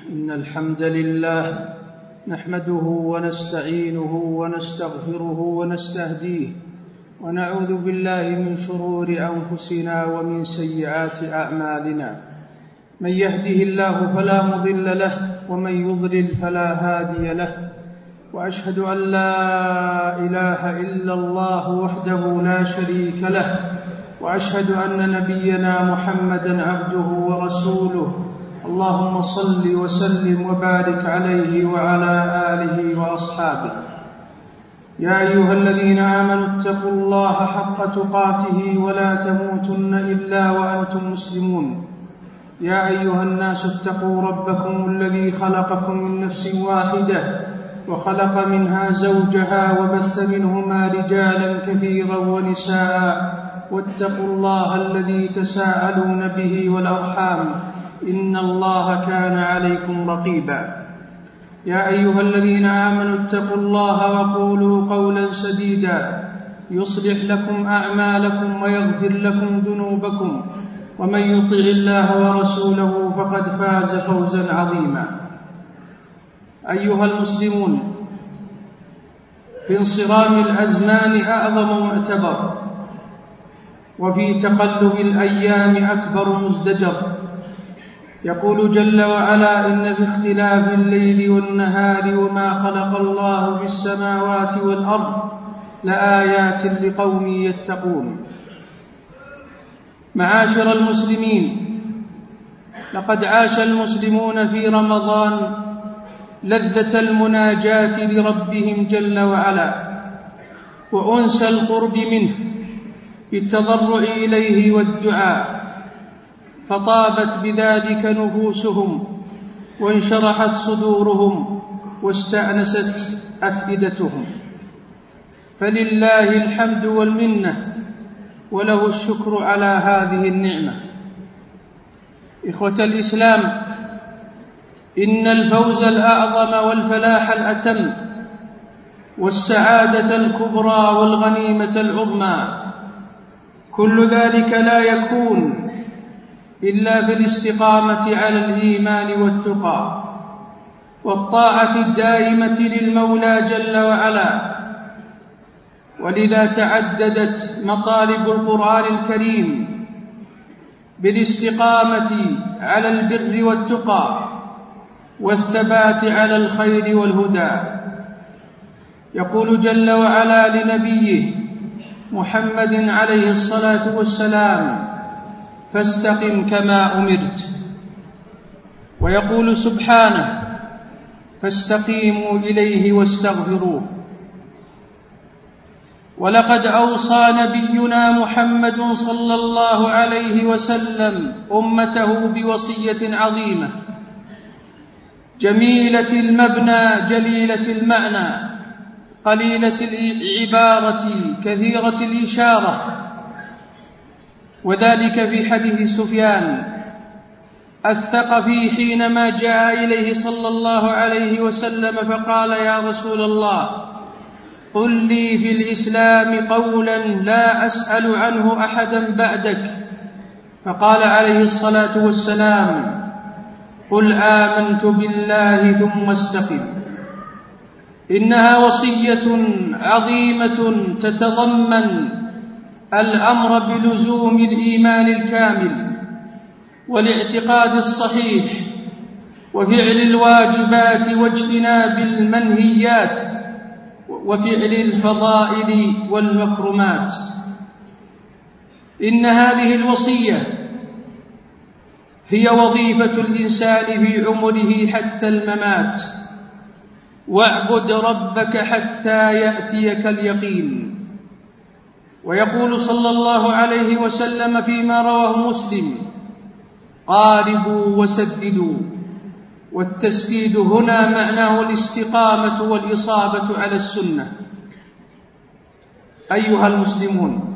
إن الحمد لله نحمده ونستعينه ونستغفره ونستهديه ونعوذ بالله من شرور أنفسنا ومن سيئات أعمالنا. من يهده الله فلا مضل له ومن يضلل فلا هادي له، وأشهد أن لا إله إلا الله وحده لا شريك له، وأشهد أن نبينا محمدًا عبده ورسوله. اللهم صل وسلم وبارك عليه وعلى آله وأصحابه. يا أيها الذين آمنوا اتقوا الله حق تقاته ولا تموتن إلا وأنتم مسلمون. يا أيها الناس اتقوا ربكم الذي خلقكم من نفس واحدة وخلق منها زوجها وبث منهما رجالا كثيرا ونساء، واتقوا الله الذي تساءلون به والأرحام، إن الله كان عليكم رقيبا. يا أيها الذين آمنوا اتقوا الله وقولوا قولا سديدا يصلح لكم أعمالكم ويغفر لكم ذنوبكم، ومن يطع الله ورسوله فقد فاز فوزا عظيما. أيها المسلمون، في انصرام الأزمان أعظم معتبر، وفي تقلب الأيام أكبر مزدجر. يقول جل وعلا: إن في اختلاف الليل والنهار وما خلق الله في السماوات والأرض لآيات لقوم يتقون. معاشر المسلمين، لقد عاش المسلمون في رمضان لذة المناجاة لربهم جل وعلا وأنس القرب منه بالتضرع إليه والدعاء، فطابت بذلك نفوسهم وانشرحت صدورهم واستأنست أفئدتهم، فلله الحمد والمنة وله الشكر على هذه النعمة. إخوة الإسلام، إن الفوز الأعظم والفلاح الأتم والسعادة الكبرى والغنيمة العظمى كل ذلك لا يكون إلا في الاستقامة على الإيمان والتقى والطاعة الدائمة للمولى جل وعلا. ولذا تعددت مطالب القرآن الكريم بالاستقامة على البر والتقى والثبات على الخير والهدى. يقول جل وعلا لنبيه محمد عليه الصلاة والسلام: فاستقم كما أمرت. ويقول سبحانه: فاستقيموا إليه واستغفروه. ولقد أوصى نبينا محمد صلى الله عليه وسلم أمته بوصية عظيمة جميلة المبنى جليلة المعنى قليلة العبارة كثيرة الإشارة، وذلك في حديث سفيان الثقفي حينما جاء إليه صلى الله عليه وسلم فقال: يا رسول الله، قل لي في الإسلام قولا لا أسأل عنه أحدا بعدك. فقال عليه الصلاة والسلام: قل آمنت بالله ثم استقم. إنها وصية عظيمة تتضمن الأمر بلزوم الإيمان الكامل والاعتقاد الصحيح وفعل الواجبات واجتناب المنهيات وفعل الفضائل والمكرمات. إن هذه الوصية هي وظيفة الإنسان في عمره حتى الممات: واعبد ربك حتى يأتيك اليقين. ويقول صلى الله عليه وسلم فيما رواه مسلم: قاربوا وسددوا. والتسديد هنا معناه الاستقامة والإصابة على السنة. أيها المسلمون،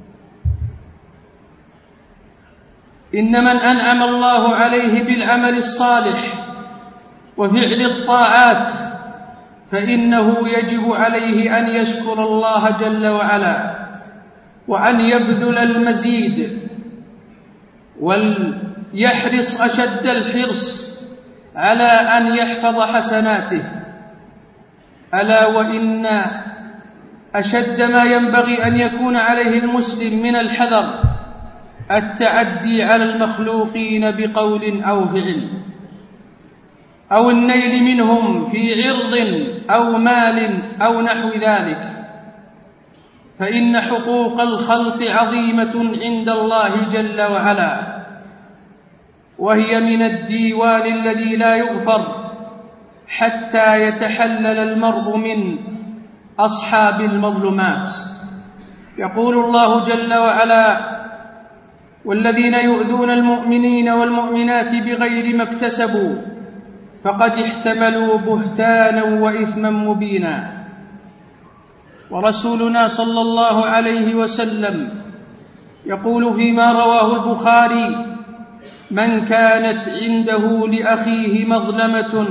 إن من أنعم الله عليه بالعمل الصالح وفعل الطاعات فإنه يجب عليه أن يشكر الله جل وعلا وأن يبذل المزيد وليحرص أشد الحرص على أن يحفظ حسناته. ألا وإن أشد ما ينبغي أن يكون عليه المسلم من الحذر التعدي على المخلوقين بقول أو فعل أو النيل منهم في عرض أو مال أو نحو ذلك، فإن حقوق الخلق عظيمة عند الله جل وعلا، وهي من الديوان الذي لا يغفر حتى يتحلل المرء من أصحاب المظلمات. يقول الله جل وعلا: والذين يؤذون المؤمنين والمؤمنات بغير ما اكتسبوا فقد احتملوا بهتانا وإثما مبينا. ورسولنا صلى الله عليه وسلم يقول فيما رواه البخاري: من كانت عنده لأخيه مظلمة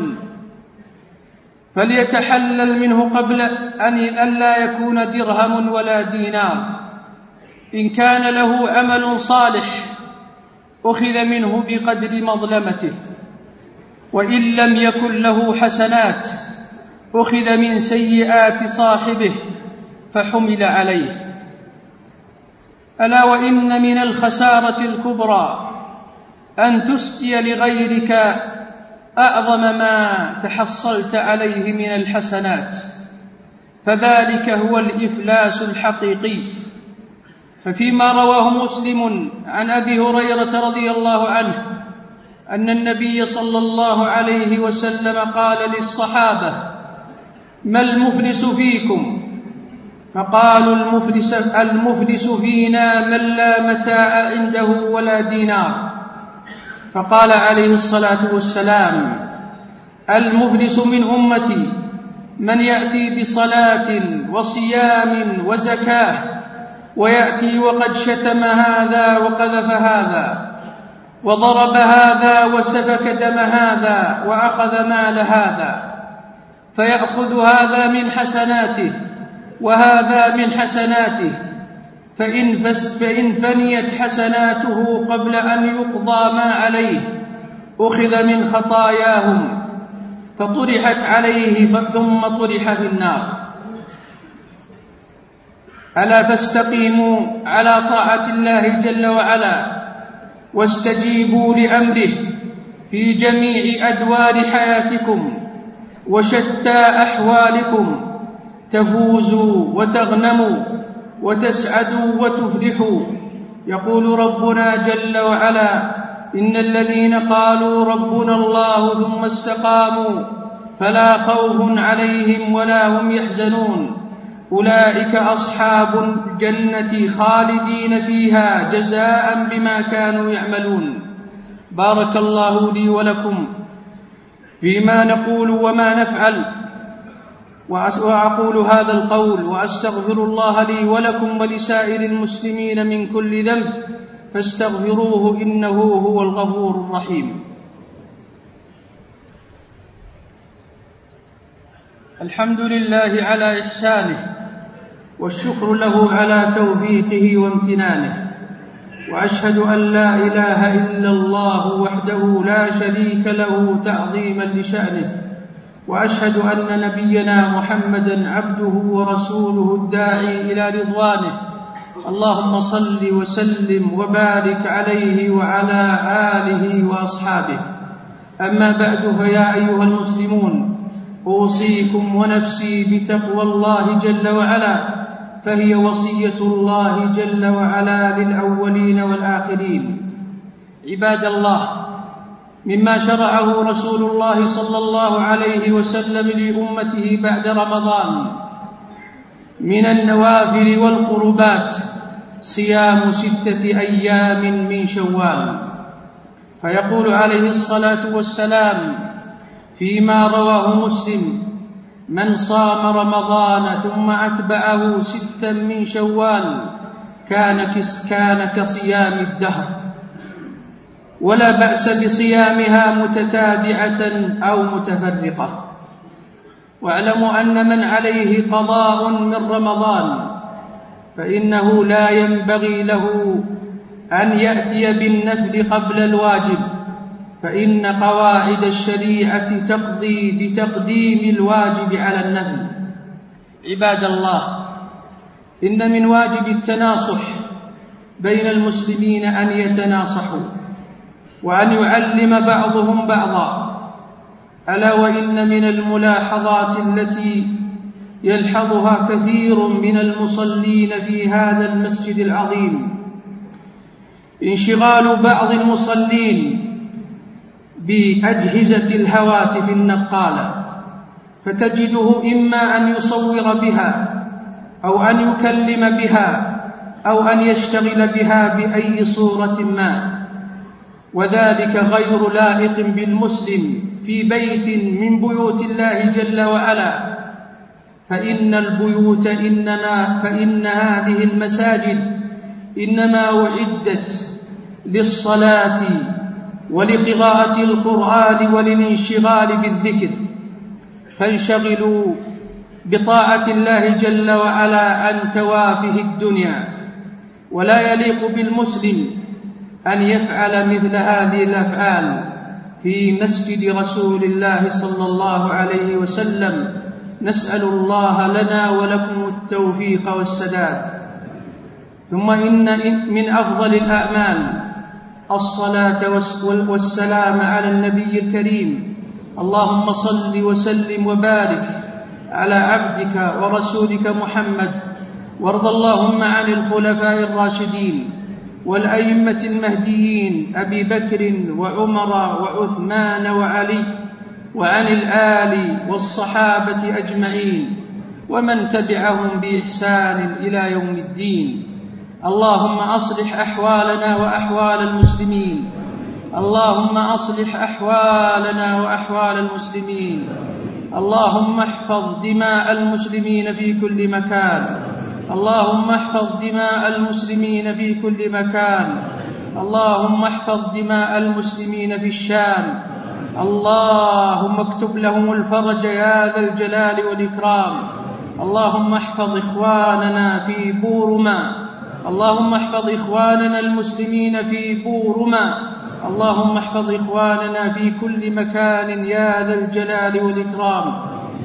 فليتحلل منه قبل أن لا يكون درهم ولا دينار. إن كان له عمل صالح أخذ منه بقدر مظلمته، وإن لم يكن له حسنات أخذ من سيئات صاحبه فحمل عليه. ألا وإن من الخسارة الكبرى أن تسقي لغيرك أعظم ما تحصلت عليه من الحسنات، فذلك هو الإفلاس الحقيقي. ففيما رواه مسلم عن أبي هريرة رضي الله عنه أن النبي صلى الله عليه وسلم قال للصحابة: ما المفلس فيكم؟ فقالوا: المفلس فينا من لا متاع عنده ولا دينار. فقال عليه الصلاة والسلام: المفلس من أمتي من يأتي بصلاة وصيام وزكاة ويأتي وقد شتم هذا وقذف هذا وضرب هذا وسفك دم هذا وأخذ مال هذا، فيأخذ هذا من حسناته وهذا من حسناته، فإن فنيت حسناته قبل أن يقضى ما عليه أخذ من خطاياهم فطرحت عليه ثم طرح في النار. ألا فاستقيموا على طاعة الله جل وعلا واستجيبوا لأمره في جميع أدوار حياتكم وشتى أحوالكم، تفوزوا وتغنموا وتسعدوا وتفلحوا. يقول ربنا جل وعلا: إن الذين قالوا ربنا الله ثم استقاموا فلا خوف عليهم ولا هم يحزنون، أولئك أصحاب الجنة خالدين فيها جزاء بما كانوا يعملون. بارك الله لي ولكم فيما نقول وما نفعل، وأقول هذا القول وأستغفر الله لي ولكم ولسائر المسلمين من كل ذنب فاستغفروه إنه هو الغفور الرحيم. الحمد لله على إحسانه، والشكر له على توفيقه وامتنانه، وأشهد أن لا إله إلا الله وحده لا شريك له تعظيما لشأنه، وأشهد أن نبينا محمدا عبده ورسوله الداعي إلى رضوانه. اللهم صل وسلم وبارك عليه وعلى آله وأصحابه. أما بعد، فيا أيها المسلمون، أوصيكم ونفسي بتقوى الله جل وعلا، فهي وصية الله جل وعلا للأولين والآخرين. عباد الله، مما شرعه رسول الله صلى الله عليه وسلم لأمته بعد رمضان من النوافل والقربات صيام 6 أيام من شوال. فيقول عليه الصلاة والسلام فيما رواه مسلم: من صام رمضان ثم أتبعه 6 من شوال كان كصيام الدهر، ولا بأس بصيامها متتابعة أو متفرقة. واعلموا أن من عليه قضاء من رمضان فإنه لا ينبغي له أن يأتي بالنفل قبل الواجب، فإن قواعد الشريعة تقضي بتقديم الواجب على النفل. عباد الله، إن من واجب التناصح بين المسلمين أن يتناصحوا وأن يعلم بعضهم بعضا، ألا وإن من الملاحظات التي يلحظها كثير من المصلين في هذا المسجد العظيم انشغال بعض المصلين بأجهزة الهواتف النقالة، فتجده إما أن يصور بها أو أن يكلم بها أو أن يشتغل بها بأي صورة ما، وذلك غير لائق بالمسلم في بيت من بيوت الله جل وعلا. فإن هذه المساجد إنما أعدت للصلاة ولقراءة القرآن وللانشغال بالذكر، فانشغلوا بطاعة الله جل وعلا عن توافه الدنيا. ولا يليق بالمسلم أن يفعل مثل هذه الأفعال في مسجد رسول الله صلى الله عليه وسلم. نسأل الله لنا ولكم التوفيق والسداد. ثم إن من أفضل الأعمال الصلاة والسلام على النبي الكريم. اللهم صل وسلم وبارك على عبدك ورسولك محمد، وارض اللهم عن الخلفاء الراشدين والأئمة المهديين أبي بكر وعمر وعثمان وعلي، وعن الآل والصحابة أجمعين ومن تبعهم بإحسان إلى يوم الدين. اللهم أصلح أحوالنا وأحوال المسلمين، اللهم أصلح أحوالنا وأحوال المسلمين. اللهم احفظ دماء المسلمين في كل مكان، اللهم احفظ دماء المسلمين في كل مكان، اللهم احفظ دماء المسلمين في الشام. اللهم اكتب لهم الفرج يا ذا الجلال والإكرام. اللهم احفظ إخواننا في بورما، اللهم احفظ إخواننا المسلمين في بورما، اللهم احفظ إخواننا في كل مكان يا ذا الجلال والإكرام.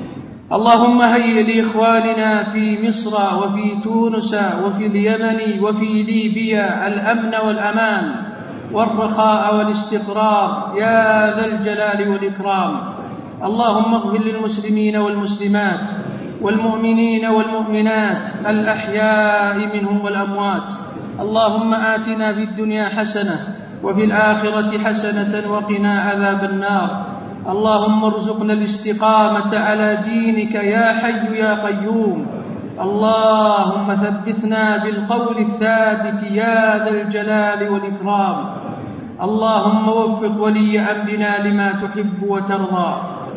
اللهم هيئ لإخواننا في مصر وفي تونس وفي اليمن وفي ليبيا الأمن والأمان والرخاء والاستقرار يا ذا الجلال والإكرام. اللهم اغفر للمسلمين والمسلمات والمؤمنين والمؤمنات الأحياء منهم والأموات. اللهم آتنا في الدنيا حسنة وفي الآخرة حسنة وقنا عذاب النار. اللهم ارزقنا الاستقامة على دينك يا حي يا قيوم. اللهم ثبتنا بالقول الثابت يا ذا الجلال والإكرام. اللهم وفق ولي أمرنا لما تحب وترضى،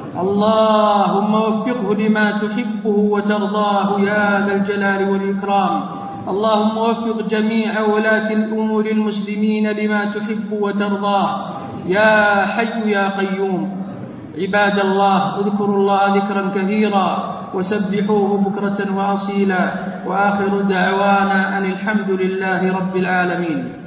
اللهم وفقه لما تحبه وترضاه يا ذا الجلال والإكرام. اللهم وفق جميع ولاة الأمور المسلمين لما تحب وترضاه يا حي يا قيوم. عباد الله، اذكروا الله ذكرا كثيرا وسبحوه بكرة وأصيلا، وآخر دعوانا أن الحمد لله رب العالمين.